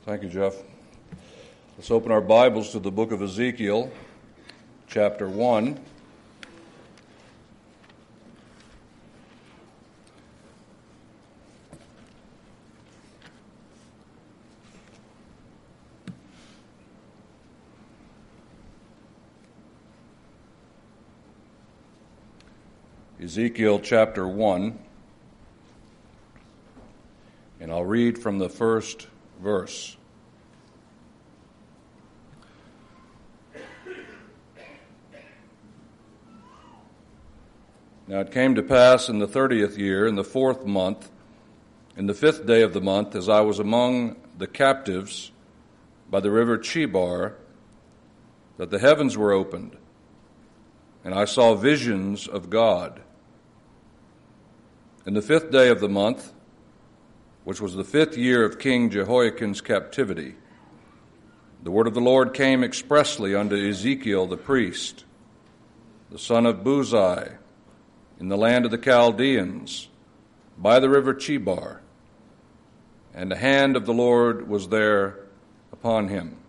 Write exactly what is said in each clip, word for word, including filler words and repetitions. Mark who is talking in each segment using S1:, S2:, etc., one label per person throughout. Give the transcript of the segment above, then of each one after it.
S1: Thank you, Jeff. Let's open our Bibles to the book of Ezekiel, chapter one. Ezekiel chapter one, and I'll read from the first verse. Now it came to pass in the thirtieth year, in the fourth month, in the fifth day of the month, as I was among the captives by the river Chebar, that the heavens were opened, and I saw visions of God. In the fifth day of the month, which was the fifth year of King Jehoiakim's captivity, the word of the Lord came expressly unto Ezekiel the priest, the son of Buzi, in the land of the Chaldeans, by the river Chebar, and the hand of the Lord was there upon him.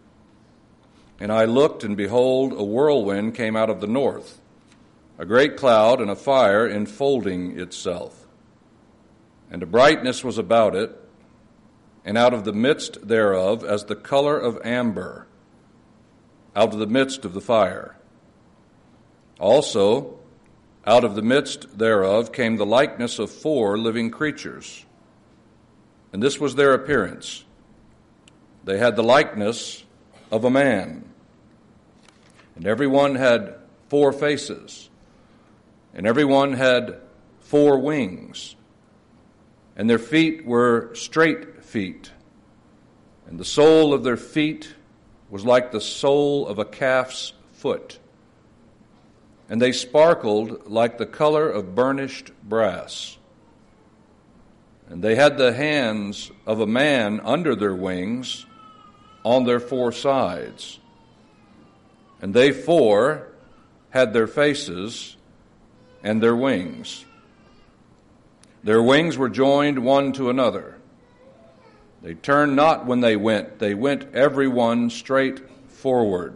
S1: And I looked, and behold, a whirlwind came out of the north, a great cloud and a fire enfolding itself. And a brightness was about it, and out of the midst thereof as the color of amber, out of the midst of the fire. Also, out of the midst thereof came the likeness of four living creatures. And this was their appearance. They had the likeness of a man. And every one had four faces. And every one had four wings. And their feet were straight feet. And the sole of their feet was like the sole of a calf's foot. And they sparkled like the color of burnished brass. And they had the hands of a man under their wings on their four sides. And they four had their faces and their wings. Their wings were joined one to another. They turned not when they went. They went every one straight forward.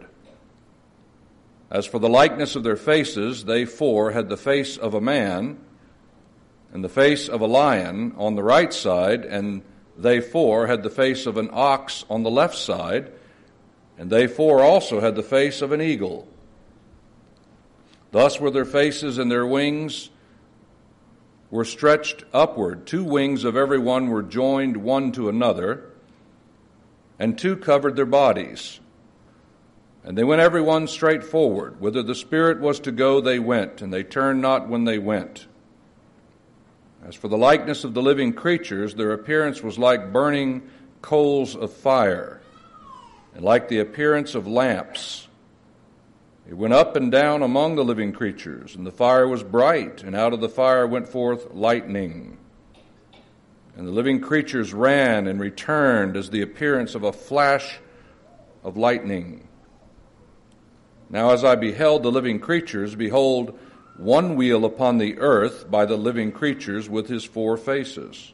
S1: As for the likeness of their faces, they four had the face of a man and the face of a lion on the right side, and they four had the face of an ox on the left side, and they four also had the face of an eagle. Thus were their faces, and their wings were stretched upward. Two wings of every one were joined one to another, and two covered their bodies. And they went every one straight forward. Whither the Spirit was to go, they went, and they turned not when they went. As for the likeness of the living creatures, their appearance was like burning coals of fire, and like the appearance of lamps. It went up and down among the living creatures, and the fire was bright, and out of the fire went forth lightning. And the living creatures ran and returned as the appearance of a flash of lightning. Now as I beheld the living creatures, behold, one wheel upon the earth by the living creatures with his four faces.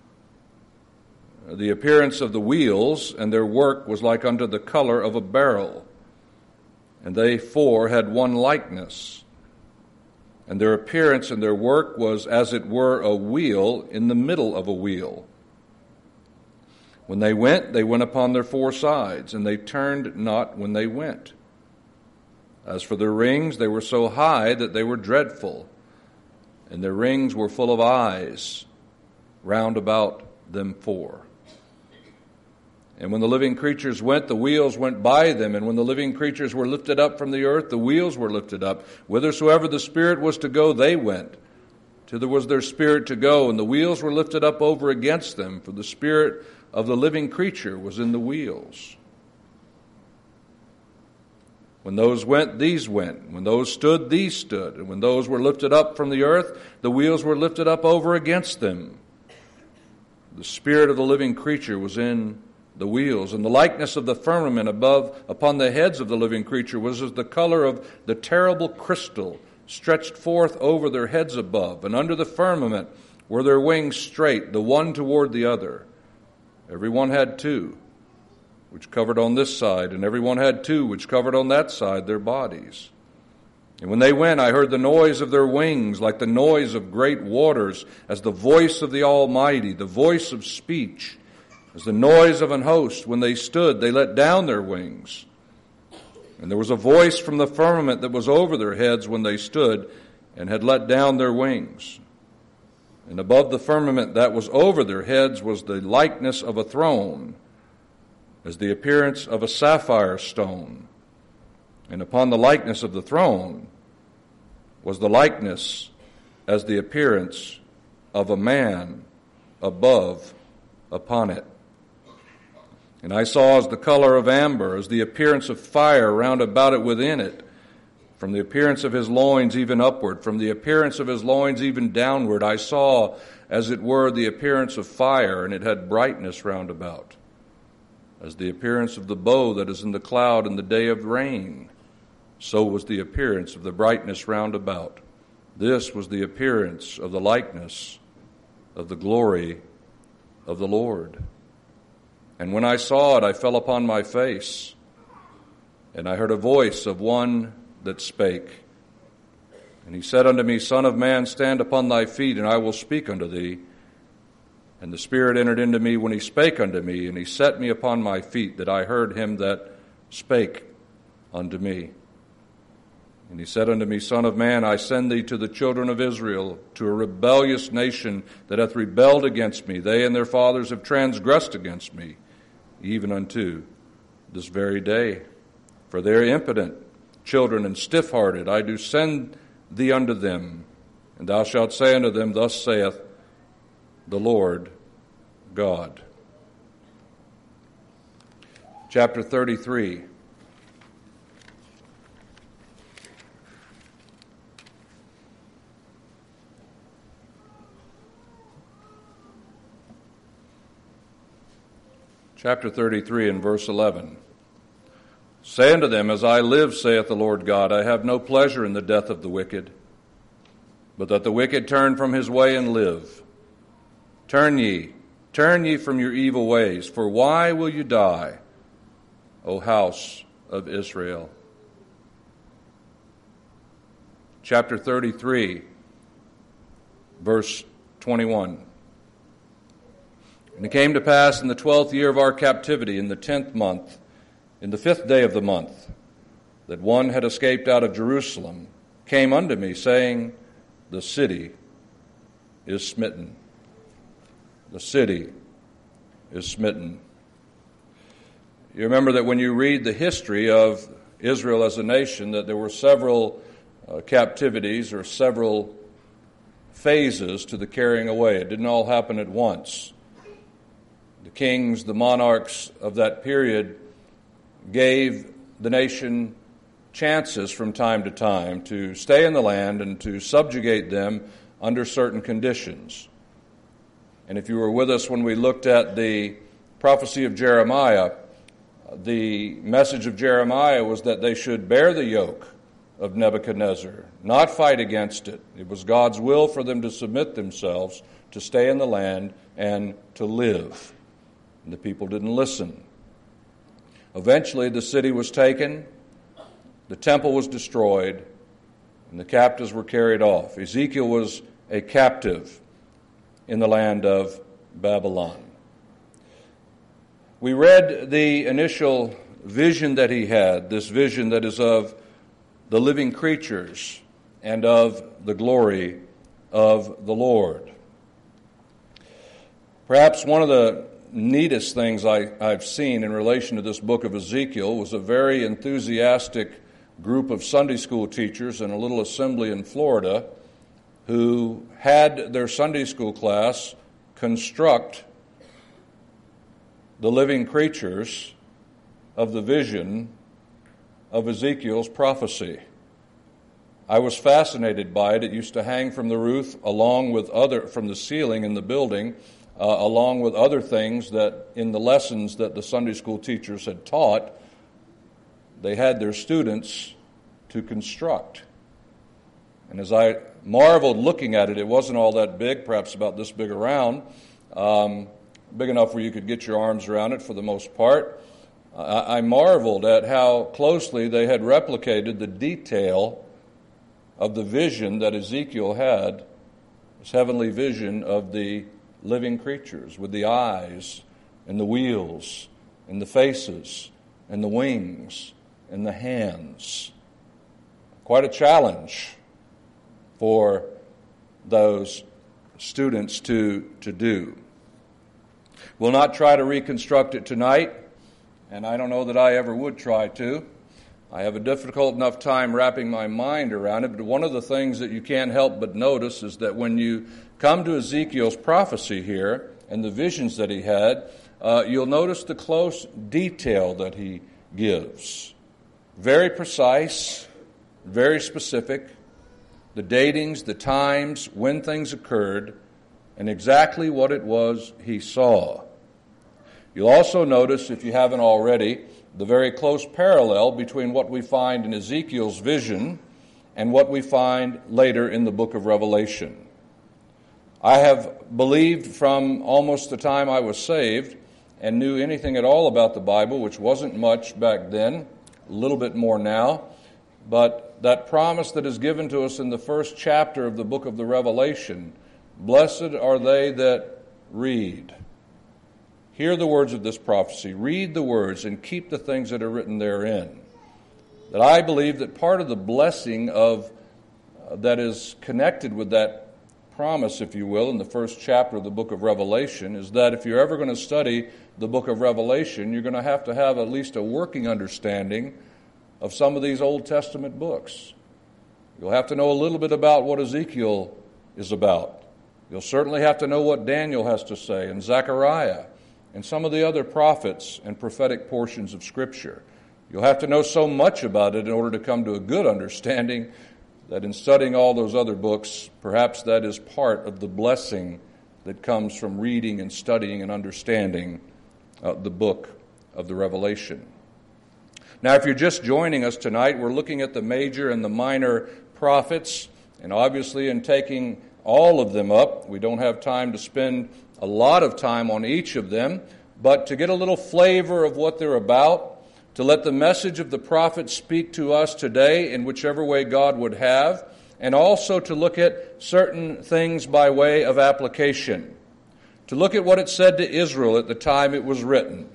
S1: The appearance of the wheels and their work was like unto the color of a beryl, and they four had one likeness. And their appearance and their work was as it were a wheel in the middle of a wheel. When they went, they went upon their four sides, and they turned not when they went. As for their rings, they were so high that they were dreadful, and their rings were full of eyes round about them four. And when the living creatures went, the wheels went by them, and when the living creatures were lifted up from the earth, the wheels were lifted up. Whithersoever the Spirit was to go, they went. Thither was their spirit to go, and the wheels were lifted up over against them, for the spirit of the living creature was in the wheels. When those went, these went. When those stood, these stood. And when those were lifted up from the earth, the wheels were lifted up over against them. The spirit of the living creature was in the wheels. And the likeness of the firmament above upon the heads of the living creature was as the color of the terrible crystal stretched forth over their heads above. And under the firmament were their wings straight, the one toward the other. Every one had two. which covered on this side, and every one had two, which covered on that side their bodies. And when they went, I heard the noise of their wings, like the noise of great waters, as the voice of the Almighty, the voice of speech, as the noise of an host. When they stood, they let down their wings. And there was a voice from the firmament that was over their heads when they stood, and had let down their wings. And above the firmament that was over their heads was the likeness of a throne, as the appearance of a sapphire stone. And upon the likeness of the throne was the likeness as the appearance of a man above upon it. And I saw as the color of amber, as the appearance of fire round about it within it, from the appearance of his loins even upward, from the appearance of his loins even downward. I saw, as it were, the appearance of fire, and it had brightness round about, as the appearance of the bow that is in the cloud in the day of rain. So was the appearance of the brightness round about. This was the appearance of the likeness of the glory of the Lord. And when I saw it, I fell upon my face, and I heard a voice of one that spake. And he said unto me, Son of man, stand upon thy feet, and I will speak unto thee. And the Spirit entered into me when he spake unto me, and he set me upon my feet, that I heard him that spake unto me. And he said unto me, Son of man, I send thee to the children of Israel, to a rebellious nation that hath rebelled against me. They and their fathers have transgressed against me, even unto this very day. For they are impotent children and stiff-hearted. I do send thee unto them, and thou shalt say unto them, Thus saith the Lord God. Chapter thirty-three. Chapter thirty-three and verse eleven. Say unto them, As I live, saith the Lord God, I have no pleasure in the death of the wicked, but that the wicked turn from his way and live. Turn ye, turn ye from your evil ways, for why will you die, O house of Israel? Chapter thirty-three, verse twenty-one. And it came to pass in the twelfth year of our captivity, in the tenth month, in the fifth day of the month, that one had escaped out of Jerusalem, came unto me, saying, The city is smitten. The city is smitten. You remember that when you read the history of Israel as a nation, that there were several uh, captivities or several phases to the carrying away. It didn't all happen at once. The kings, the monarchs of that period gave the nation chances from time to time to stay in the land and to subjugate them under certain conditions. And if you were with us when we looked at the prophecy of Jeremiah, the message of Jeremiah was that they should bear the yoke of Nebuchadnezzar, not fight against it. It was God's will for them to submit themselves, to stay in the land, and to live. And the people didn't listen. Eventually, the city was taken, the temple was destroyed, and the captives were carried off. Ezekiel was a captive in the land of Babylon. We read the initial vision that he had, this vision that is of the living creatures and of the glory of the Lord. Perhaps one of the neatest things I, I've seen in relation to this book of Ezekiel was a very enthusiastic group of Sunday school teachers in a little assembly in Florida who had their Sunday school class construct the living creatures of the vision of Ezekiel's prophecy. I was fascinated by it. It used to hang from the roof along with other, from the ceiling in the building, uh, along with other things that in the lessons that the Sunday school teachers had taught, they had their students to construct. And as I marveled looking at it, it wasn't all that big, perhaps about this big around, um, big enough where you could get your arms around it for the most part. I, I marveled at how closely they had replicated the detail of the vision that Ezekiel had, this heavenly vision of the living creatures with the eyes and the wheels and the faces and the wings and the hands. Quite a challenge for those students to, to do. We'll not try to reconstruct it tonight, and I don't know that I ever would try to. I have a difficult enough time wrapping my mind around it, but one of the things that you can't help but notice is that when you come to Ezekiel's prophecy here and the visions that he had, uh, you'll notice the close detail that he gives. Very precise, very specific, the datings, the times, when things occurred, and exactly what it was he saw. You'll also notice, if you haven't already, the very close parallel between what we find in Ezekiel's vision and what we find later in the book of Revelation. I have believed from almost the time I was saved and knew anything at all about the Bible, which wasn't much back then, a little bit more now, but that promise that is given to us in the first chapter of the book of the Revelation, blessed are they that read. Hear the words of this prophecy, read the words, and keep the things that are written therein. That I believe that part of the blessing of uh, that is connected with that promise, if you will, in the first chapter of the book of Revelation, is that if you're ever going to study the book of Revelation, you're going to have to have at least a working understanding of some of these Old Testament books. You'll have to know a little bit about what Ezekiel is about. You'll certainly have to know what Daniel has to say, and Zechariah, and some of the other prophets and prophetic portions of Scripture. You'll have to know so much about it in order to come to a good understanding that in studying all those other books, perhaps that is part of the blessing that comes from reading and studying and understanding uh, the book of the Revelation. Now, if you're just joining us tonight, we're looking at the major and the minor prophets, and obviously in taking all of them up, we don't have time to spend a lot of time on each of them, but to get a little flavor of what they're about, to let the message of the prophet speak to us today in whichever way God would have, and also to look at certain things by way of application, to look at what it said to Israel at the time it was written,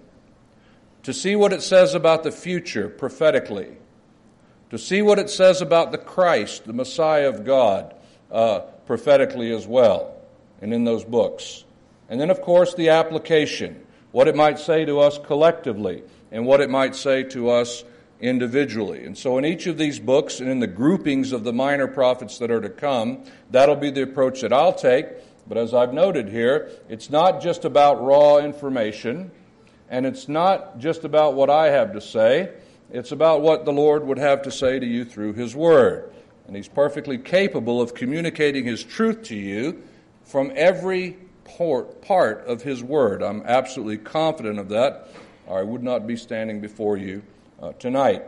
S1: to see what it says about the future prophetically, to see what it says about the Christ, the Messiah of God, uh, prophetically as well, and in those books. And then, of course, the application, what it might say to us collectively and what it might say to us individually. And so in each of these books and in the groupings of the minor prophets that are to come, that'll be the approach that I'll take. But as I've noted here, it's not just about raw information, and it's not just about what I have to say. It's about what the Lord would have to say to you through His Word. And He's perfectly capable of communicating His truth to you from every part of His Word. I'm absolutely confident of that, or I would not be standing before you uh, tonight.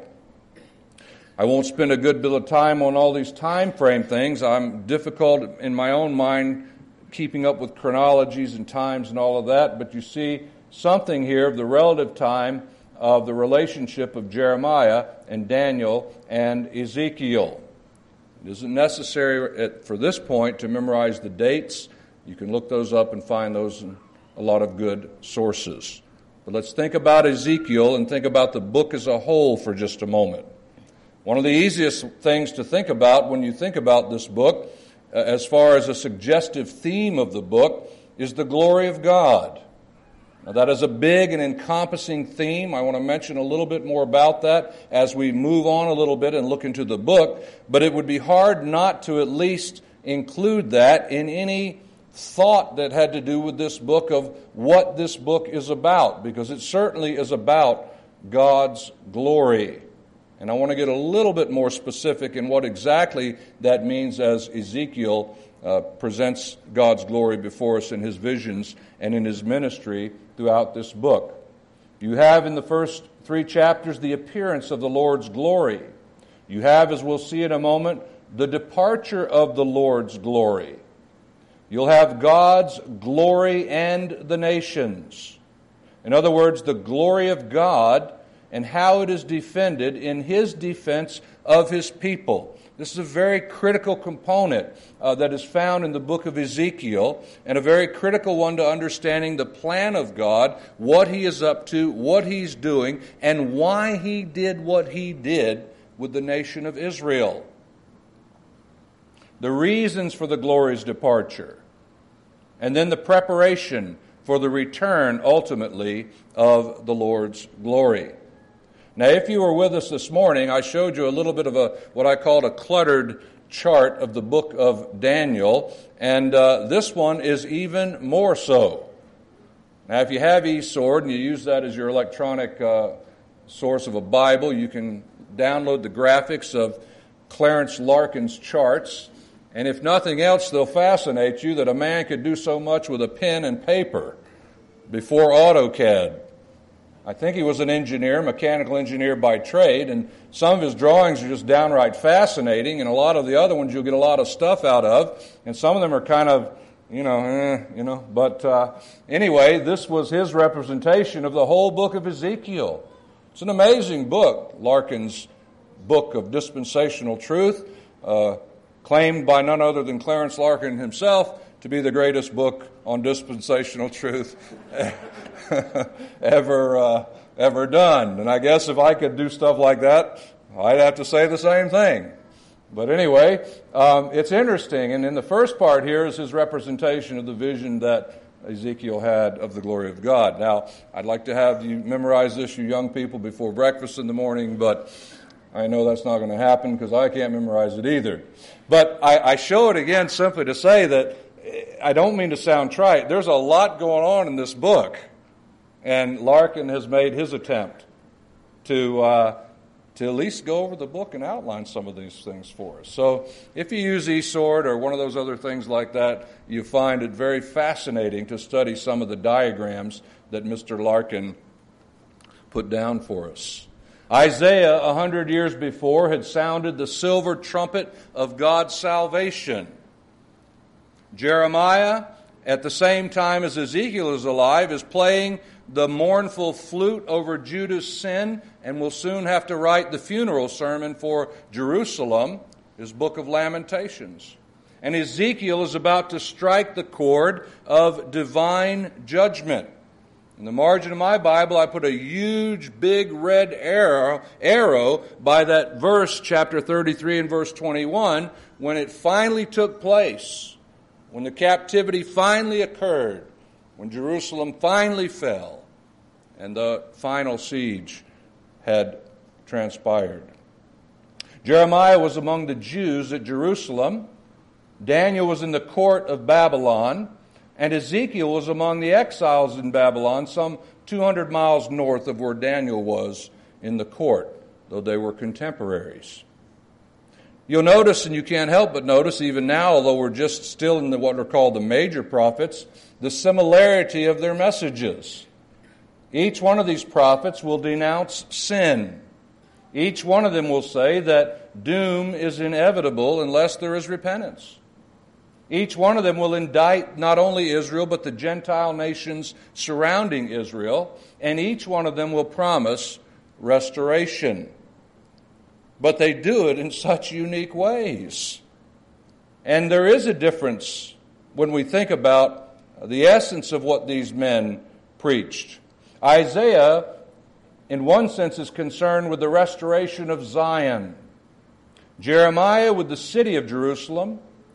S1: I won't spend a good bit of time on all these time frame things. I'm difficult in my own mind keeping up with chronologies and times and all of that, but you see something here of the relative time of the relationship of Jeremiah and Daniel and Ezekiel. It isn't necessary at, for this point to memorize the dates. You can look those up and find those in a lot of good sources. But let's think about Ezekiel and think about the book as a whole for just a moment. One of the easiest things to think about when you think about this book, uh, as far as a suggestive theme of the book, is the glory of God. Now, that is a big and encompassing theme. I want to mention a little bit more about that as we move on a little bit and look into the book. But it would be hard not to at least include that in any thought that had to do with this book of what this book is about, because it certainly is about God's glory. And I want to get a little bit more specific in what exactly that means as Ezekiel uh, presents God's glory before us in his visions and in his ministry throughout this book. You have in the first three chapters the appearance of the Lord's glory. You have, as we'll see in a moment, the departure of the Lord's glory. You'll have God's glory and the nations. In other words, the glory of God and how it is defended in His defense of His people. This is a very critical component uh, that is found in the book of Ezekiel, and a very critical one to understanding the plan of God, what He is up to, what He's doing, and why He did what He did with the nation of Israel. The reasons for the glory's departure, and then the preparation for the return, ultimately, of the Lord's glory. Now, if you were with us this morning, I showed you a little bit of a what I called a cluttered chart of the book of Daniel, and uh, this one is even more so. Now, if you have eSword and you use that as your electronic uh, source of a Bible, you can download the graphics of Clarence Larkin's charts, and if nothing else, they'll fascinate you that a man could do so much with a pen and paper before AutoCAD. I think he was an engineer, mechanical engineer by trade, and some of his drawings are just downright fascinating, and a lot of the other ones you'll get a lot of stuff out of, and some of them are kind of, you know, eh, you know. But uh, anyway, this was his representation of the whole book of Ezekiel. It's an amazing book, Larkin's book of dispensational truth, uh, claimed by none other than Clarence Larkin himself to be the greatest book on dispensational truth ever uh, ever done. And I guess if I could do stuff like that, I'd have to say the same thing. But anyway, um, it's interesting. And in the first part here is his representation of the vision that Ezekiel had of the glory of God. Now, I'd like to have you memorize this, you young people, before breakfast in the morning, but I know that's not going to happen because I can't memorize it either. But I, I show it again simply to say that I don't mean to sound trite. There's a lot going on in this book. And Larkin has made his attempt to uh, to at least go over the book and outline some of these things for us. So if you use eSword or one of those other things like that, you find it very fascinating to study some of the diagrams that Mister Larkin put down for us. Isaiah, a hundred years before, had sounded the silver trumpet of God's salvation. Jeremiah, at the same time as Ezekiel is alive, is playing the mournful flute over Judah's sin, and will soon have to write the funeral sermon for Jerusalem, his book of Lamentations. And Ezekiel is about to strike the chord of divine judgment. In the margin of my Bible, I put a huge, big red arrow, arrow by that verse, chapter thirty-three and verse twenty-one, when it finally took place, when the captivity finally occurred, when Jerusalem finally fell, and the final siege had transpired. Jeremiah was among the Jews at Jerusalem. Daniel was in the court of Babylon. And Ezekiel was among the exiles in Babylon, some two hundred miles north of where Daniel was in the court, though they were contemporaries. You'll notice, and you can't help but notice, even now, although we're just still in the, what are called the major prophets, the similarity of their messages. Each one of these prophets will denounce sin. Each one of them will say that doom is inevitable unless there is repentance. Each one of them will indict not only Israel, but the Gentile nations surrounding Israel, and each one of them will promise restoration. But they do it in such unique ways. And there is a difference when we think about the essence of what these men preached. Isaiah, in one sense, is concerned with the restoration of Zion. Jeremiah with the city of Jerusalem,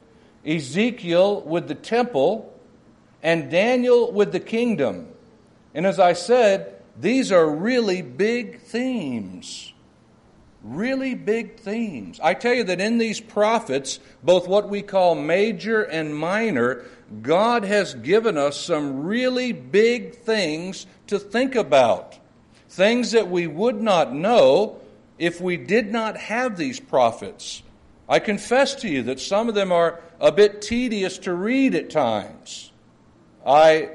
S1: Ezekiel with the temple, and Daniel with the kingdom. And as I said, these are really big themes. Really big themes. I tell you that in these prophets, both what we call major and minor, God has given us some really big things to think about. Things that we would not know if we did not have these prophets. I confess to you that some of them are a bit tedious to read at times. I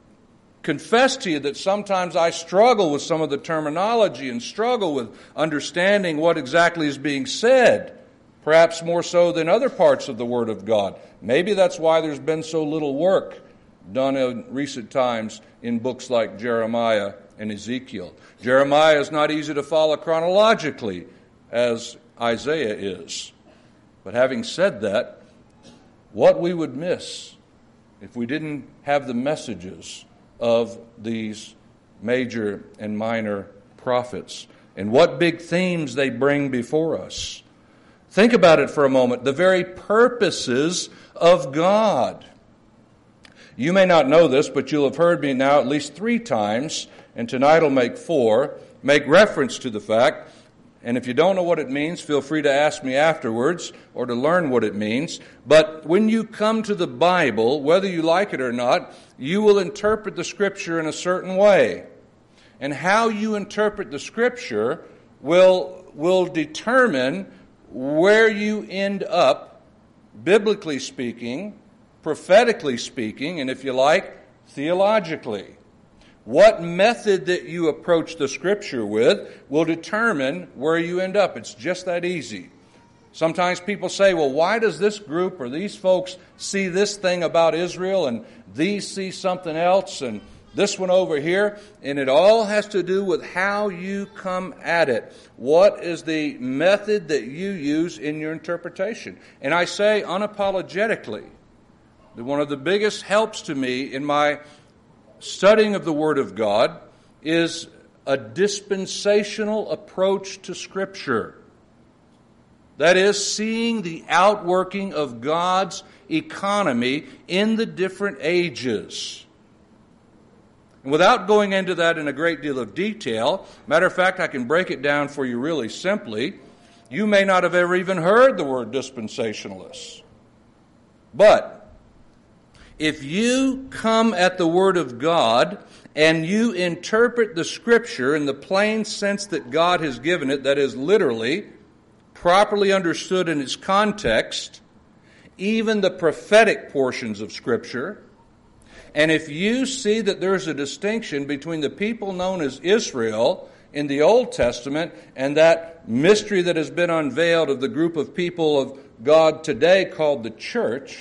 S1: confess to you that sometimes I struggle with some of the terminology and struggle with understanding what exactly is being said, perhaps more so than other parts of the Word of God. Maybe that's why there's been so little work done in recent times in books like Jeremiah and Ezekiel. Jeremiah is not easy to follow chronologically as Isaiah is. But having said that, what we would miss if we didn't have the messages of these major and minor prophets and what big themes they bring before us. Think about it for a moment. The very purposes of God. You may not know this, but you'll have heard me now at least three times, and tonight I'll make four, make reference to the fact, and if you don't know what it means, feel free to ask me afterwards or to learn what it means. But when you come to the Bible, whether you like it or not, you will interpret the Scripture in a certain way. And how you interpret the Scripture will, will determine where you end up, biblically speaking, prophetically speaking, and if you like, theologically. What method that you approach the Scripture with will determine where you end up. It's just that easy. Sometimes people say, well, why does this group or these folks see this thing about Israel and these see something else and this one over here? And it all has to do with how you come at it. What is the method that you use in your interpretation? And I say unapologetically that one of the biggest helps to me in my studying of the Word of God is a dispensational approach to Scripture. That is, seeing the outworking of God's economy in the different ages. And without going into that in a great deal of detail, matter of fact, I can break it down for you really simply. You may not have ever even heard the word dispensationalists. But if you come at the Word of God and you interpret the Scripture in the plain sense that God has given it, that is literally, properly understood in its context, even the prophetic portions of Scripture, and if you see that there's a distinction between the people known as Israel in the Old Testament and that mystery that has been unveiled of the group of people of God today called the church,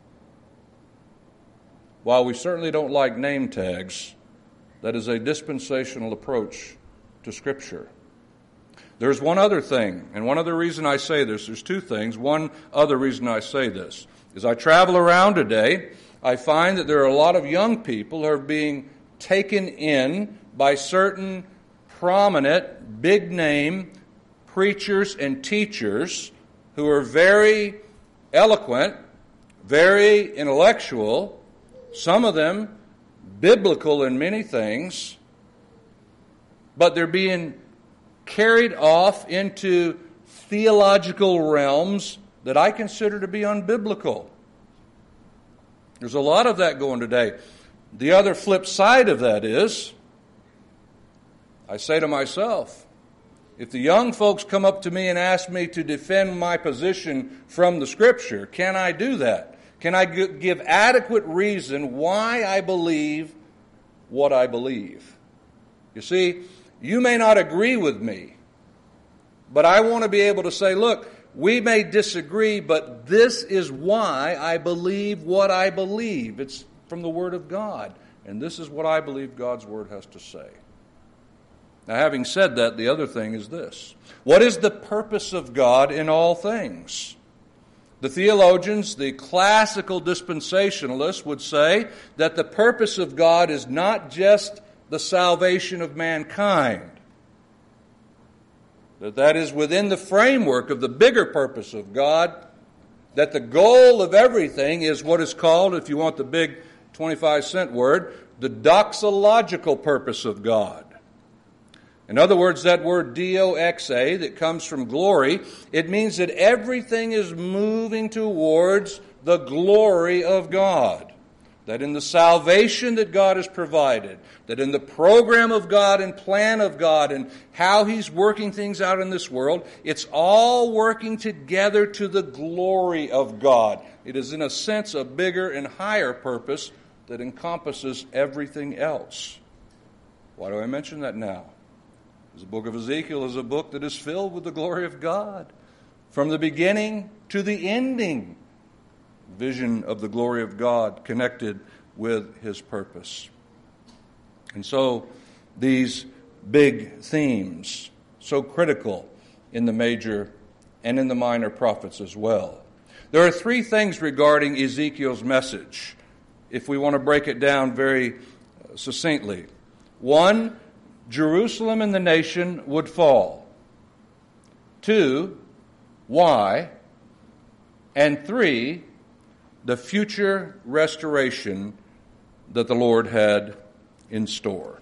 S1: while we certainly don't like name tags, that is a dispensational approach to Scripture. There's one other thing, and one other reason I say this. There's two things. One other reason I say this. As I travel around today, I find that there are a lot of young people who are being taken in by certain prominent, big-name preachers and teachers who are very eloquent, very intellectual, some of them biblical in many things, but they're being carried off into theological realms that I consider to be unbiblical. There's a lot of that going today. The other flip side of that is, I say to myself, if the young folks come up to me and ask me to defend my position from the Scripture, can I do that? Can I give adequate reason why I believe what I believe? You see, you may not agree with me, but I want to be able to say, look, we may disagree, but this is why I believe what I believe. It's from the Word of God, and this is what I believe God's Word has to say. Now, having said that, the other thing is this. What is the purpose of God in all things? The theologians, the classical dispensationalists, would say that the purpose of God is not just the salvation of mankind. That that is within the framework of the bigger purpose of God, that the goal of everything is what is called, if you want the big twenty-five cent word, the doxological purpose of God. In other words, that word doxa that comes from glory, it means that everything is moving towards the glory of God. That in the salvation that God has provided, that in the program of God and plan of God and how He's working things out in this world, it's all working together to the glory of God. It is in a sense a bigger and higher purpose that encompasses everything else. Why do I mention that now? The book of Ezekiel is a book that is filled with the glory of God. From the beginning to the ending, vision of the glory of God connected with his purpose. And so these big themes, so critical in the major and in the minor prophets as well. There are three things regarding Ezekiel's message, if we want to break it down very succinctly. One, Jerusalem and the nation would fall. Two, why? And three, the future restoration that the Lord had in store.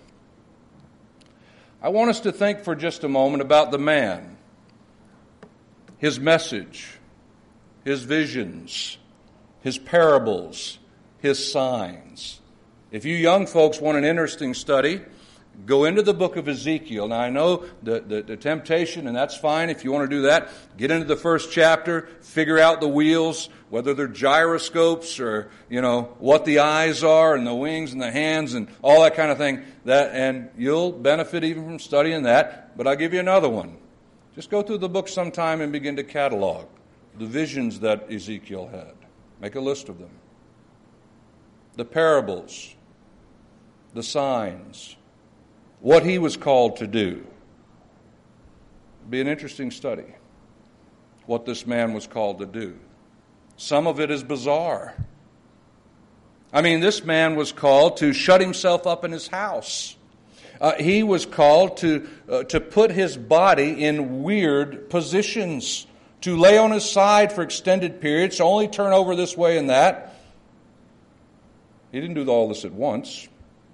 S1: I want us to think for just a moment about the man, his message, his visions, his parables, his signs. If you young folks want an interesting study, go into the book of Ezekiel. Now, I know the, the, the temptation, and that's fine if you want to do that. Get into the first chapter, figure out the wheels, whether they're gyroscopes or, you know, what the eyes are and the wings and the hands and all that kind of thing. That, and you'll benefit even from studying that. But I'll give you another one. Just go through the book sometime and begin to catalog the visions that Ezekiel had. Make a list of them. The parables, the signs, what he was called to do. It'd be an interesting study, what this man was called to do. Some of it is bizarre. I mean, this man was called to shut himself up in his house. Uh, he was called to uh, to put his body in weird positions, to lay on his side for extended periods, to only turn over this way and that. He didn't do all this at once.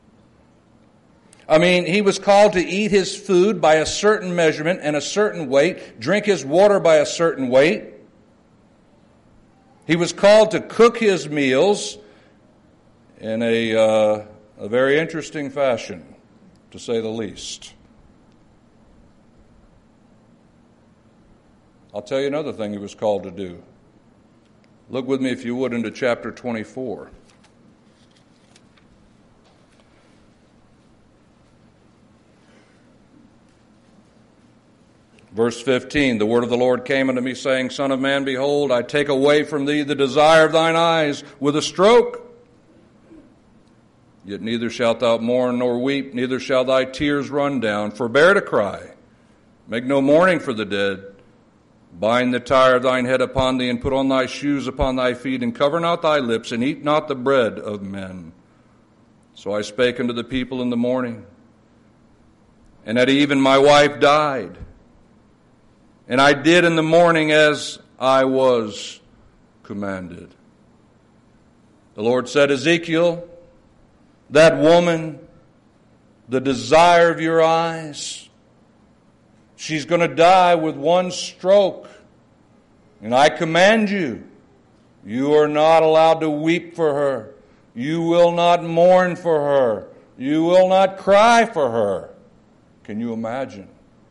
S1: I mean, he was called to eat his food by a certain measurement and a certain weight, drink his water by a certain weight. He was called to cook his meals in a, uh, a very interesting fashion, to say the least. I'll tell you another thing he was called to do. Look with me, if you would, into chapter twenty-four. Verse fifteen, the word of the Lord came unto me, saying, Son of man, behold, I take away from thee the desire of thine eyes with a stroke. Yet neither shalt thou mourn nor weep, neither shall thy tears run down. Forbear to cry. Make no mourning for the dead. Bind the tire of thine head upon thee, and put on thy shoes upon thy feet, and cover not thy lips, and eat not the bread of men. So I spake unto the people in the morning, and at even my wife died. And I did in the morning as I was commanded. The Lord said, Ezekiel, that woman, the desire of your eyes, she's going to die with one stroke. And I command you, you are not allowed to weep for her. You will not mourn for her. You will not cry for her. Can you imagine?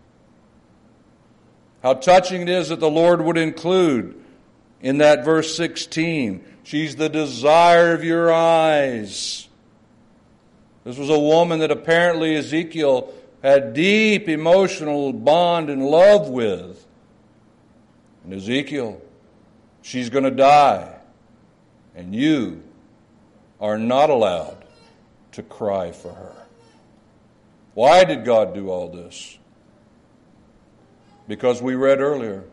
S1: How touching it is that the Lord would include in that verse sixteen, she's the desire of your eyes. This was a woman that apparently Ezekiel had deep emotional bond and love with. And Ezekiel, she's going to die. And you are not allowed to cry for her. Why did God do all this? Because we read earlier,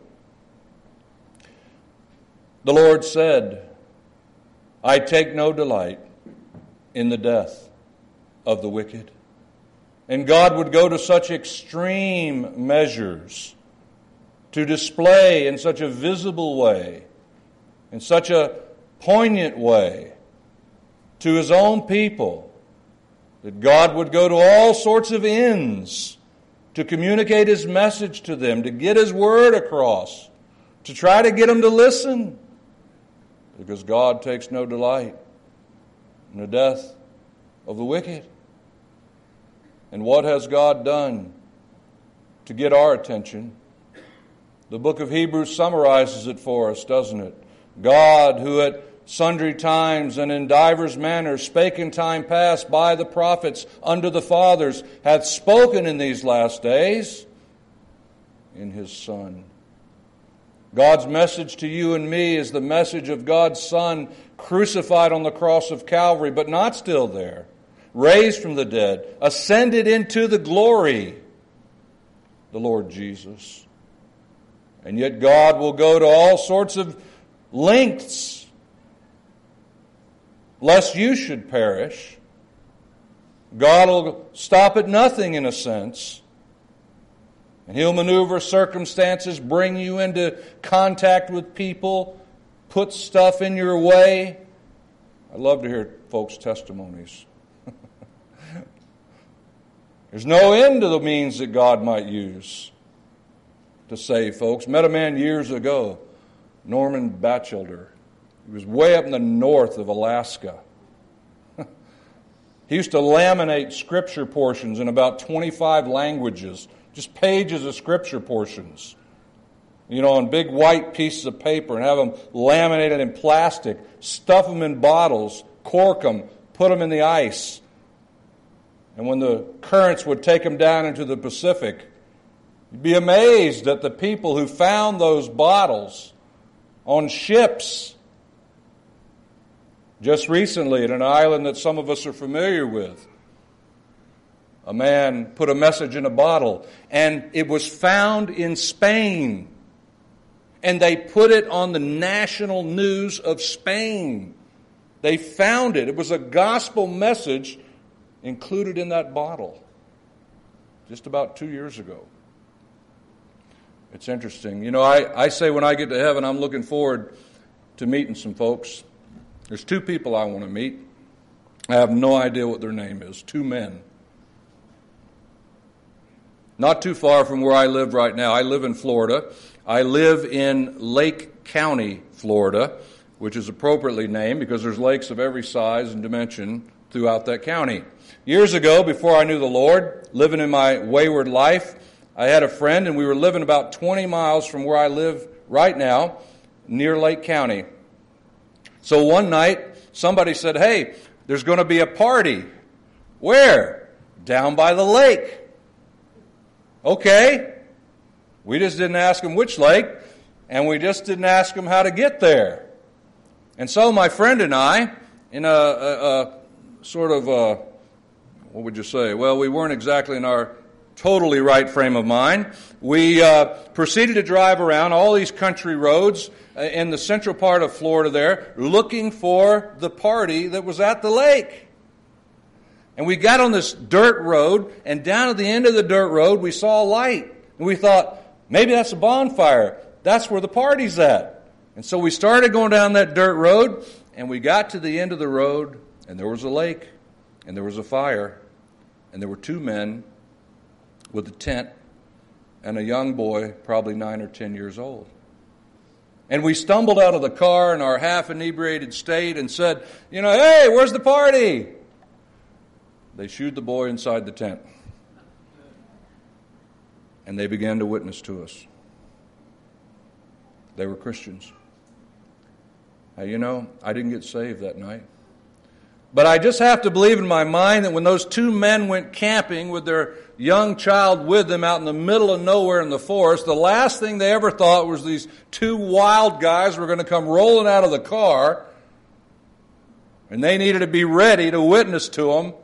S1: the Lord said, I take no delight in the death of the wicked. And God would go to such extreme measures to display in such a visible way, in such a poignant way, to his own people, that God would go to all sorts of ends to communicate his message to them, to get his word across, to try to get them to listen. Because God takes no delight in the death of the wicked. And what has God done to get our attention? The book of Hebrews summarizes it for us, doesn't it? God, who at sundry times and in divers manners spake in time past by the prophets unto the fathers, hath spoken in these last days in his Son, God's message to you and me is the message of God's Son crucified on the cross of Calvary, but not still there, raised from the dead, ascended into the glory, the Lord Jesus. And yet God will go to all sorts of lengths lest you should perish. God will stop at nothing in a sense. And He'll maneuver circumstances, bring you into contact with people, put stuff in your way. I love to hear folks' testimonies. There's no end to the means that God might use to save folks. Met a man years ago, Norman Batchelder. He was way up in the north of Alaska. He used to laminate scripture portions in about twenty-five languages, just pages of scripture portions, you know, on big white pieces of paper, and have them laminated in plastic, stuff them in bottles, cork them, put them in the ice. And when the currents would take them down into the Pacific, you'd be amazed at the people who found those bottles on ships. Just recently, at an island that some of us are familiar with, a man put a message in a bottle, and it was found in Spain. And they put it on the national news of Spain. They found it. It was a gospel message included in that bottle just about two years ago. It's interesting. You know, I, I say when I get to heaven, I'm looking forward to meeting some folks. There's two people I want to meet. I have no idea what their name is. Two men. Not too far from where I live right now. I live in Florida. I live in Lake County, Florida, which is appropriately named because there's lakes of every size and dimension throughout that county. Years ago, before I knew the Lord, living in my wayward life, I had a friend, and we were living about twenty miles from where I live right now, near Lake County. So one night, somebody said, "Hey, there's going to be a party." "Where?" "Down by the lake." Okay. We just didn't ask them which lake, and we just didn't ask them how to get there. And so my friend and I, in a, a, a sort of a, what would you say? Well, we weren't exactly in our totally right frame of mind. We uh, proceeded to drive around all these country roads in the central part of Florida there, looking for the party that was at the lake. And we got on this dirt road, and down at the end of the dirt road, we saw a light. And we thought, maybe that's a bonfire. That's where the party's at. And so we started going down that dirt road, and we got to the end of the road, and there was a lake, and there was a fire, and there were two men with a tent, and a young boy, probably nine or ten years old. And we stumbled out of the car in our half-inebriated state and said, you know, "Hey, where's the party?" They shooed the boy inside the tent. And they began to witness to us. They were Christians. Now, you know, I didn't get saved that night. But I just have to believe in my mind that when those two men went camping with their young child with them out in the middle of nowhere in the forest, the last thing they ever thought was these two wild guys were going to come rolling out of the car, and they needed to be ready to witness to them.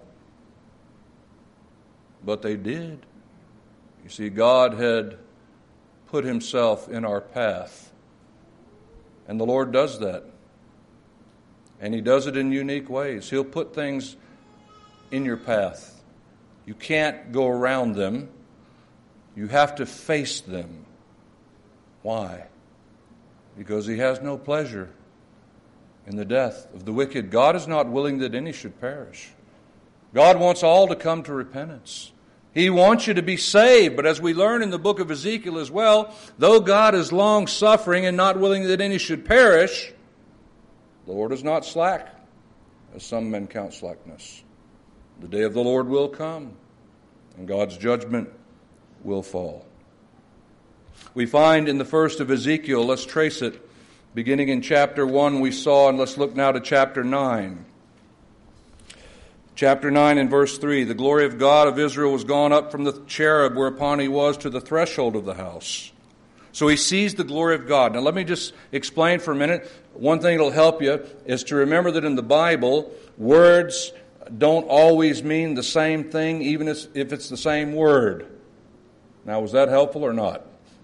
S1: But they did. You see, God had put Himself in our path. And the Lord does that. And He does it in unique ways. He'll put things in your path. You can't go around them. You have to face them. Why? Because He has no pleasure in the death of the wicked. God is not willing that any should perish. God wants all to come to repentance. He wants you to be saved, but as we learn in the book of Ezekiel as well, though God is long-suffering and not willing that any should perish, the Lord is not slack, as some men count slackness. The day of the Lord will come, and God's judgment will fall. We find in the first of Ezekiel, let's trace it, beginning in chapter one we saw, and let's look now to chapter nine. Chapter nine and verse three, the glory of God of Israel was gone up from the cherub whereupon he was to the threshold of the house. So he sees the glory of God. Now let me just explain for a minute. One thing that will help you is to remember that in the Bible, words don't always mean the same thing, even if it's the same word. Now, was that helpful or not?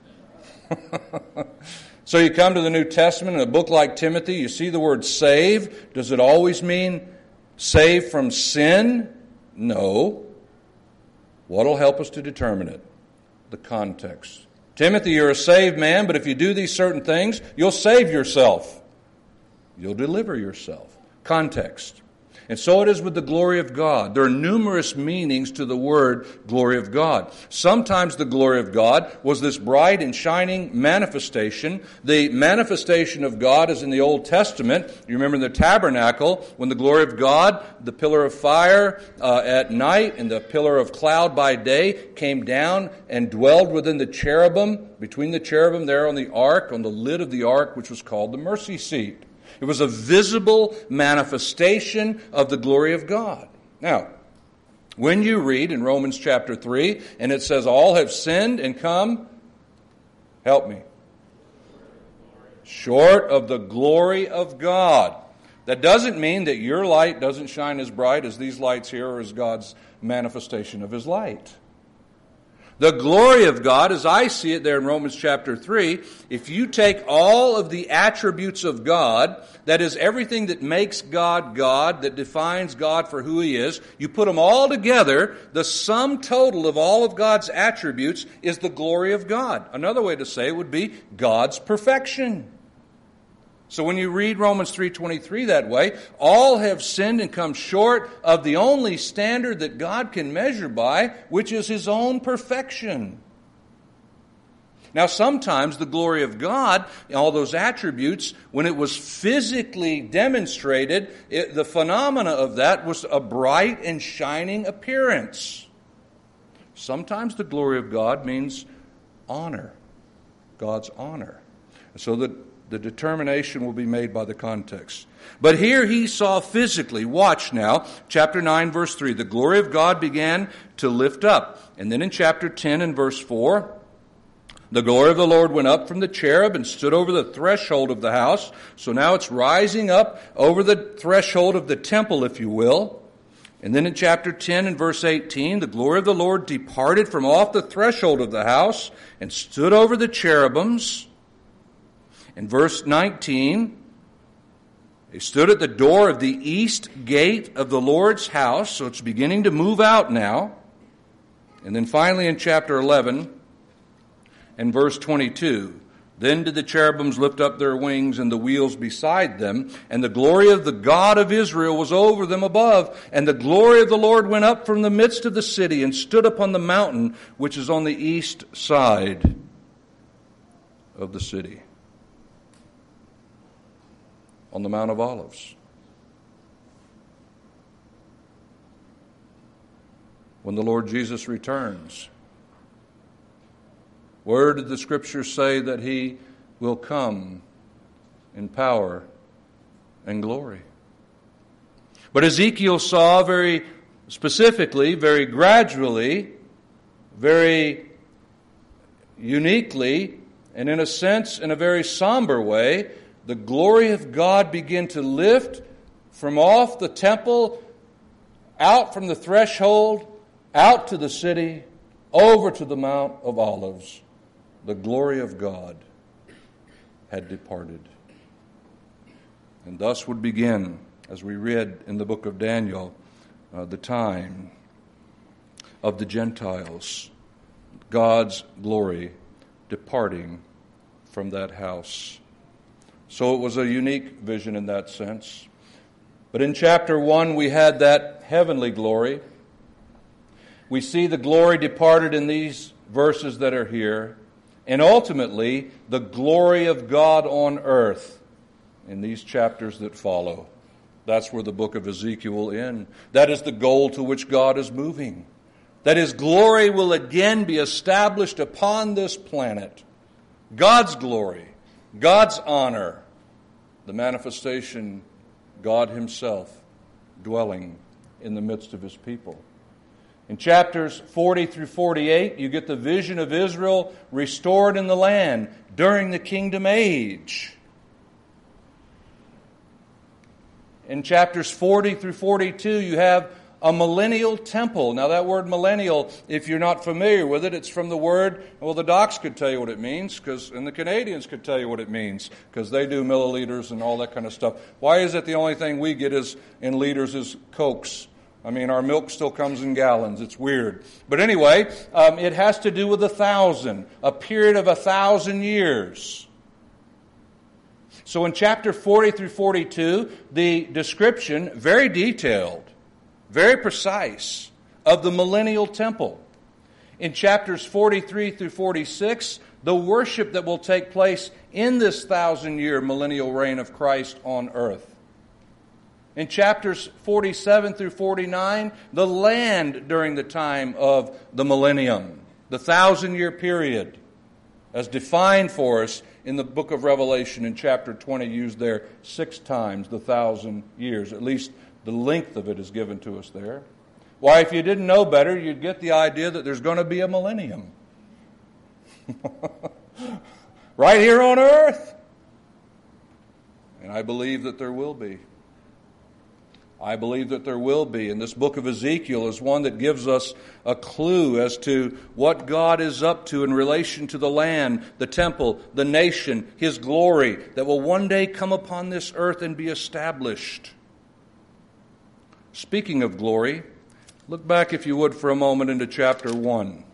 S1: So you come to the New Testament, in a book like Timothy, you see the word save. Does it always mean save from sin? No. What will help us to determine it? The context. Timothy, you're a saved man, but if you do these certain things, you'll save yourself. You'll deliver yourself. Context. And so it is with the glory of God. There are numerous meanings to the word glory of God. Sometimes the glory of God was this bright and shining manifestation. The manifestation of God is in the Old Testament. You remember in the tabernacle, when the glory of God, the pillar of fire uh, at night and the pillar of cloud by day came down and dwelled within the cherubim, between the cherubim there on the ark, on the lid of the ark, which was called the mercy seat. It was a visible manifestation of the glory of God. Now, when you read in Romans chapter three, and it says, all have sinned and come, help me, short of the glory of God. That doesn't mean that your light doesn't shine as bright as these lights here or as God's manifestation of His light. The glory of God, as I see it there in Romans chapter three, if you take all of the attributes of God, that is everything that makes God God, that defines God for who He is, you put them all together, the sum total of all of God's attributes is the glory of God. Another way to say it would be God's perfection. So when you read Romans three twenty-three that way, all have sinned and come short of the only standard that God can measure by, which is His own perfection. Now sometimes the glory of God, all those attributes, when it was physically demonstrated, it, the phenomena of that was a bright and shining appearance. Sometimes the glory of God means honor, God's honor. So that the determination will be made by the context. But here he saw physically, watch now, chapter nine, verse three, the glory of God began to lift up. And then in chapter ten and verse four, the glory of the Lord went up from the cherub and stood over the threshold of the house. So now it's rising up over the threshold of the temple, if you will. And then in chapter ten and verse eighteen, the glory of the Lord departed from off the threshold of the house and stood over the cherubims. In verse nineteen, he stood at the door of the east gate of the Lord's house, so it's beginning to move out now. And then finally in chapter eleven and verse twenty-two, then did the cherubims lift up their wings and the wheels beside them, and the glory of the God of Israel was over them above, and the glory of the Lord went up from the midst of the city and stood upon the mountain which is on the east side of the city. On the Mount of Olives. When the Lord Jesus returns, where did the Scriptures say that He will come in power and glory? But Ezekiel saw very specifically, very gradually, very uniquely, and in a sense, in a very somber way, the glory of God began to lift from off the temple, out from the threshold, out to the city, over to the Mount of Olives. The glory of God had departed. And thus would begin, as we read in the book of Daniel, uh, the time of the Gentiles, God's glory departing from that house. So it was a unique vision in that sense. But in chapter one, we had that heavenly glory. We see the glory departed in these verses that are here. And ultimately, the glory of God on earth in these chapters that follow. That's where the book of Ezekiel will end. That is the goal to which God is moving. That His glory will again be established upon this planet. God's glory, God's honor, the manifestation, God Himself dwelling in the midst of His people. In chapters forty through forty-eight, you get the vision of Israel restored in the land during the kingdom age. In chapters forty through forty-two, you have a millennial temple. Now that word millennial, if you're not familiar with it, it's from the word, well, the docs could tell you what it means, because and the Canadians could tell you what it means, because they do milliliters and all that kind of stuff. Why is it the only thing we get is in liters is Cokes? I mean, our milk still comes in gallons. It's weird. But anyway, um, it has to do with a thousand, a period of a thousand years. So in chapter forty through forty-two, the description, very detailed, very precise, of the millennial temple. In chapters forty-three through forty-six, the worship that will take place in this thousand-year millennial reign of Christ on earth. In chapters forty-seven through forty-nine, the land during the time of the millennium, the thousand-year period, as defined for us in the book of Revelation in chapter twenty, used there six times the thousand years. At least the length of it is given to us there. Why, if you didn't know better, you'd get the idea that there's going to be a millennium. Right here on earth. And I believe that there will be. I believe that there will be. And this book of Ezekiel is one that gives us a clue as to what God is up to in relation to the land, the temple, the nation, His glory that will one day come upon this earth and be established. Speaking of glory, look back, if you would, for a moment into chapter one.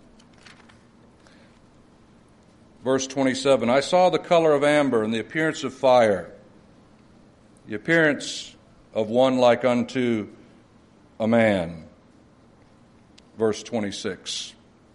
S1: Verse twenty-seven, I saw the color of amber and the appearance of fire, the appearance of one like unto a man. Verse twenty-six.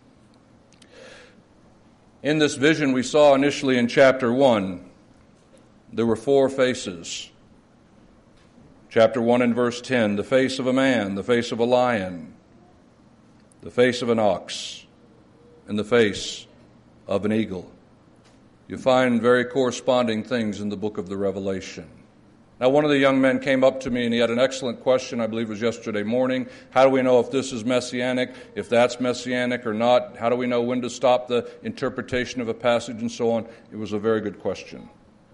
S1: In this vision we saw initially in chapter one, there were four faces. Chapter one and verse ten, the face of a man, the face of a lion, the face of an ox, and the face of an eagle. You find very corresponding things in the book of the Revelation. Now, one of the young men came up to me and he had an excellent question, I believe it was yesterday morning. How do we know if this is messianic, if that's messianic or not? How do we know when to stop the interpretation of a passage and so on? It was a very good question.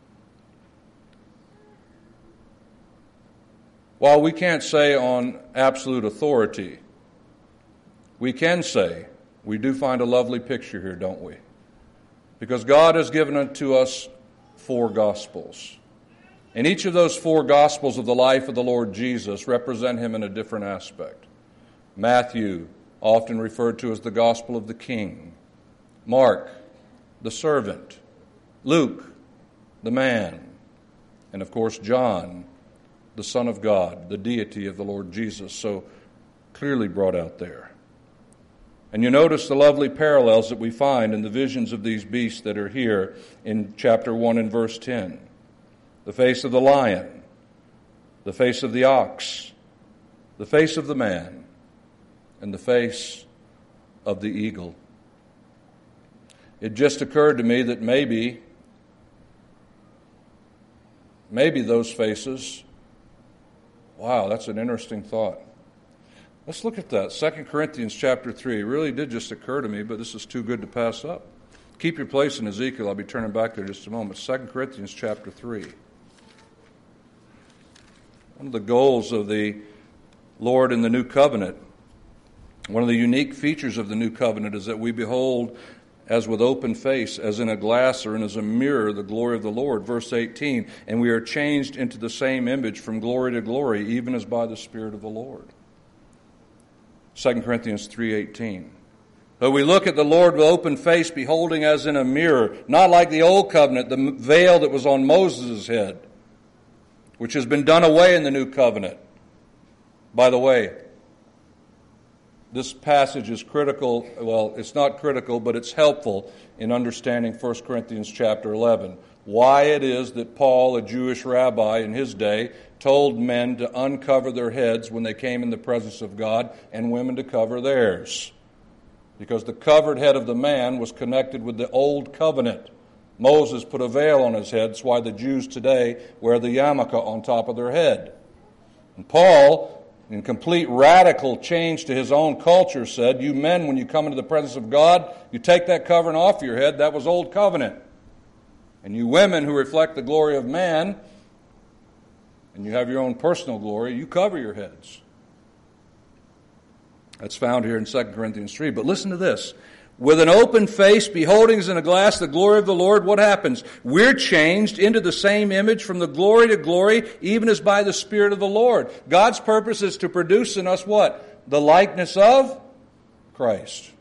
S1: While we can't say on absolute authority, we can say we do find a lovely picture here, don't we? Because God has given unto us four Gospels. And each of those four Gospels of the life of the Lord Jesus represent Him in a different aspect. Matthew, often referred to as the Gospel of the King. Mark, the servant. Luke, the man. And of course, John, the Son of God, the deity of the Lord Jesus, so clearly brought out there. And you notice the lovely parallels that we find in the visions of these beasts that are here in chapter one and verse ten. The face of the lion, the face of the ox, the face of the man, and the face of the eagle. It just occurred to me that maybe, maybe those faces, wow, that's an interesting thought. Let's look at that. Second Corinthians chapter three. It really did just occur to me, but this is too good to pass up. Keep your place in Ezekiel. I'll be turning back there in just a moment. Second Corinthians chapter three. One of the goals of the Lord in the New Covenant, one of the unique features of the New Covenant is that we behold as with open face, as in a glass or in as a mirror, the glory of the Lord. Verse eighteen, and we are changed into the same image from glory to glory, even as by the Spirit of the Lord. Second Corinthians three eighteen. But we look at the Lord with open face, beholding as in a mirror, not like the old covenant, the veil that was on Moses' head, which has been done away in the new covenant. By the way, this passage is critical, well, it's not critical, but it's helpful in understanding First Corinthians chapter eleven. Why it is that Paul, a Jewish rabbi in his day, told men to uncover their heads when they came in the presence of God and women to cover theirs. Because the covered head of the man was connected with the old covenant. Moses put a veil on his head. That's why the Jews today wear the yarmulke on top of their head. And Paul, in complete radical change to his own culture, said, you men, when you come into the presence of God, you take that covering off your head. That was old covenant. And you women who reflect the glory of man, and you have your own personal glory, you cover your heads. That's found here in Second Corinthians three. But listen to this. With an open face, beholding as in a glass the glory of the Lord, what happens? We're changed into the same image from the glory to glory, even as by the Spirit of the Lord. God's purpose is to produce in us what? The likeness of Christ.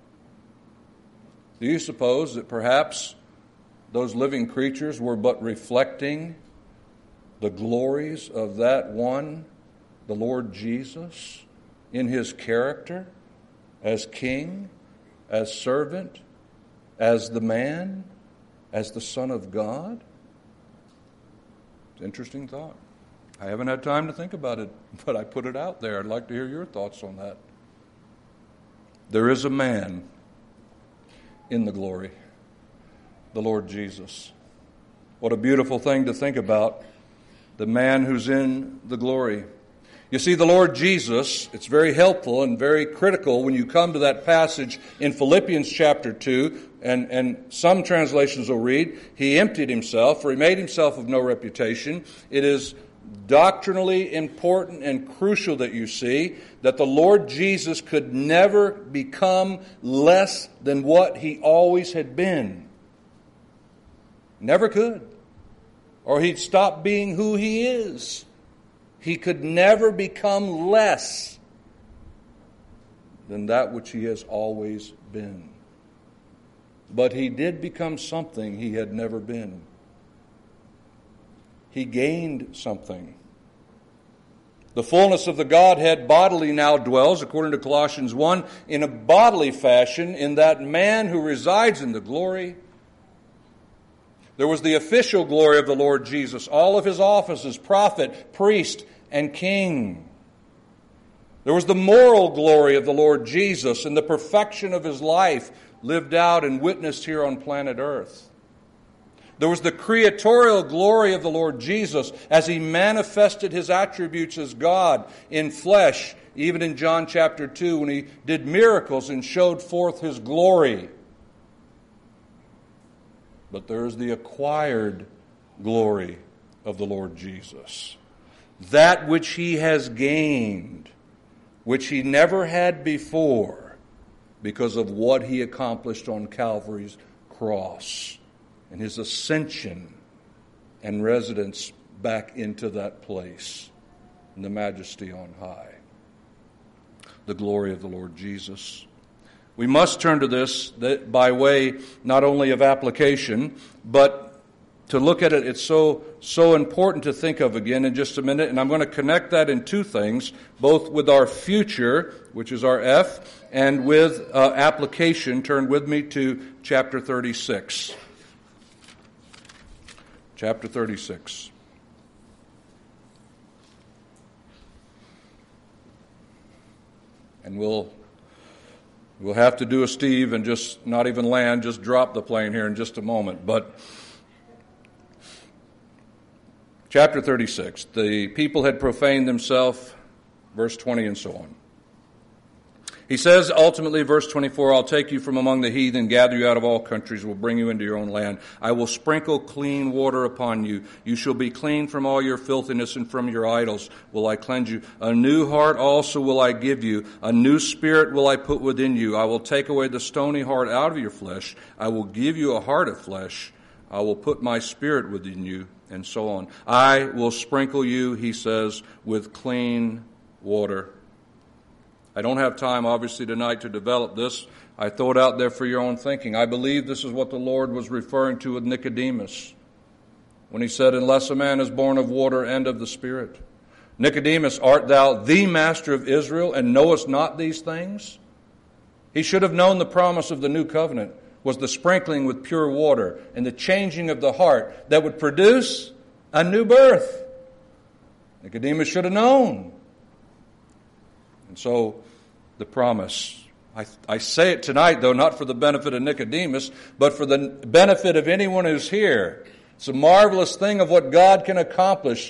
S1: Do you suppose that perhaps those living creatures were but reflecting the glories of that one, the Lord Jesus, in his character as king, as servant, as the man, as the Son of God? It's an interesting thought. I haven't had time to think about it, but I put it out there. I'd like to hear your thoughts on that. There is a man in the glory, the Lord Jesus. What a beautiful thing to think about, the man who's in the glory. You see, the Lord Jesus, it's very helpful and very critical when you come to that passage in Philippians chapter two, and, and some translations will read, he emptied himself, for he made himself of no reputation. It is doctrinally important and crucial that you see that the Lord Jesus could never become less than what he always had been. Never could. Or he'd stop being who he is. He could never become less than that which he has always been. But he did become something he had never been. He gained something. The fullness of the Godhead bodily now dwells, according to Colossians one, in a bodily fashion in that man who resides in the glory. There was the official glory of the Lord Jesus, all of his offices, prophet, priest, and king. There was the moral glory of the Lord Jesus and the perfection of his life lived out and witnessed here on planet Earth. There was the creatorial glory of the Lord Jesus as he manifested his attributes as God in flesh, even in John chapter two when he did miracles and showed forth his glory. But there is the acquired glory of the Lord Jesus. That which he has gained, which he never had before, because of what he accomplished on Calvary's cross and his ascension and residence back into that place in the majesty on high. The glory of the Lord Jesus. We must turn to this by way not only of application, but to look at it. It's so so important to think of again in just a minute, and I'm going to connect that in two things, both with our future, which is our F, and with uh, application. Turn with me to chapter thirty-six. Chapter thirty-six. And we'll We'll have to do a Steve and just not even land, just drop the plane here in just a moment. But chapter thirty-six, the people had profaned themselves, verse twenty and so on. He says ultimately, verse twenty-four, I'll take you from among the heathen, gather you out of all countries, will bring you into your own land. I will sprinkle clean water upon you. You shall be clean from all your filthiness, and from your idols will I cleanse you. A new heart also will I give you. A new spirit will I put within you. I will take away the stony heart out of your flesh. I will give you a heart of flesh. I will put my spirit within you, and so on. I will sprinkle you, he says, with clean water. I don't have time, obviously, tonight to develop this. I throw it out there for your own thinking. I believe this is what the Lord was referring to with Nicodemus when he said, unless a man is born of water and of the Spirit. Nicodemus, art thou the master of Israel, and knowest not these things? He should have known the promise of the new covenant was the sprinkling with pure water and the changing of the heart that would produce a new birth. Nicodemus should have known. And so the promise, I, I say it tonight, though, not for the benefit of Nicodemus, but for the benefit of anyone who's here. It's a marvelous thing of what God can accomplish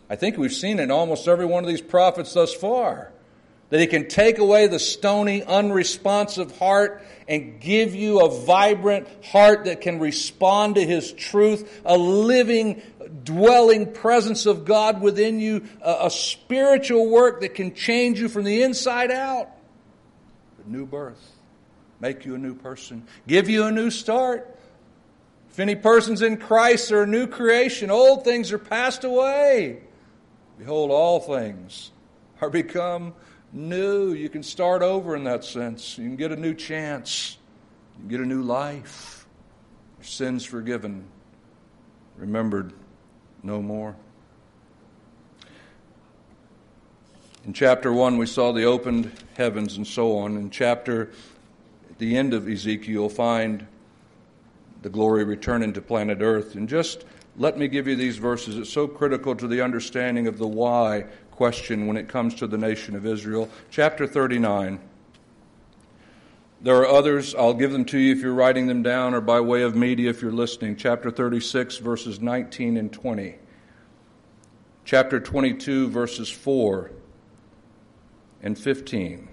S1: I think we've seen it in almost every one of these prophets thus far. That He can take away the stony, unresponsive heart and give you a vibrant heart that can respond to His truth, a living, dwelling presence of God within you, a, a spiritual work that can change you from the inside out. A new birth. Make you a new person. Give you a new start. If any person's in Christ, they're a new creation. Old things are passed away. Behold, all things are become new. You can start over in that sense. You can get a new chance. You can get a new life. Your sins forgiven. Remembered no more. In chapter one, we saw the opened heavens and so on. In chapter, at the end of Ezekiel, you'll find the glory returning to planet Earth. And just let me give you these verses. It's so critical to the understanding of the why question when it comes to the nation of Israel. Chapter thirty-nine. There are others. I'll give them to you if you're writing them down or by way of media if you're listening. Chapter thirty-six, verses nineteen and twenty. Chapter twenty-two, verses four and fifteen.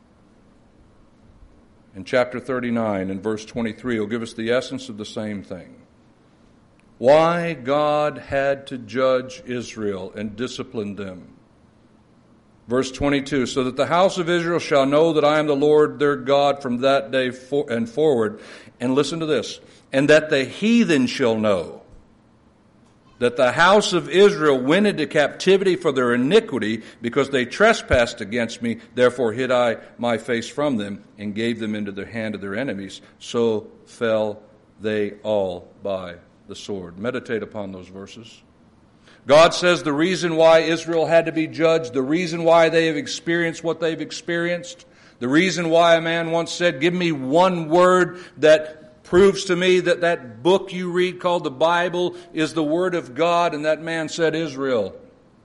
S1: And chapter thirty-nine and verse twenty-three will give us the essence of the same thing. Why God had to judge Israel and discipline them. Verse twenty-two, so that the house of Israel shall know that I am the Lord their God from that day for, and forward. And listen to this, and that the heathen shall know that the house of Israel went into captivity for their iniquity, because they trespassed against me. Therefore hid I my face from them, and gave them into the hand of their enemies. So fell they all by the sword. Meditate upon those verses. God says the reason why Israel had to be judged, the reason why they have experienced what they've experienced, the reason why a man once said, give me one word that proves to me that that book you read called the Bible is the Word of God, and that man said Israel.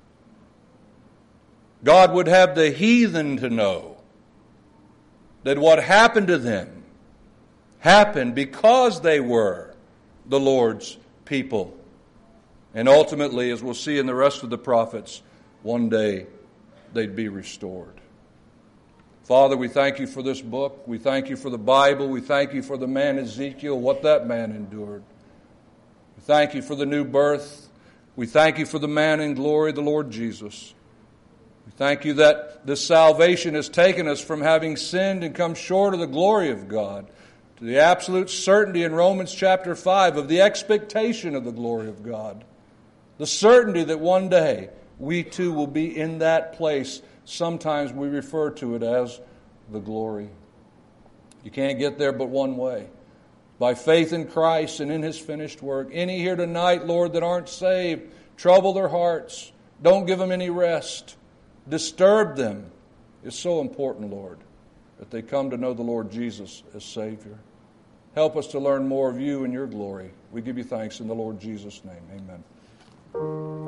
S1: God would have the heathen to know that what happened to them happened because they were the Lord's people. And ultimately, as we'll see in the rest of the prophets, one day they'd be restored. Father, we thank you for this book. We thank you for the Bible. We thank you for the man Ezekiel, what that man endured. We thank you for the new birth. We thank you for the man in glory, the Lord Jesus. We thank you that this salvation has taken us from having sinned and come short of the glory of God to the absolute certainty in Romans chapter five of the expectation of the glory of God. The certainty that one day we too will be in that place. Sometimes we refer to it as the glory. You can't get there but one way. By faith in Christ and in His finished work. Any here tonight, Lord, that aren't saved, trouble their hearts. Don't give them any rest. Disturb them. It's so important, Lord, that they come to know the Lord Jesus as Savior. Help us to learn more of you and your glory. We give you thanks in the Lord Jesus' name. Amen.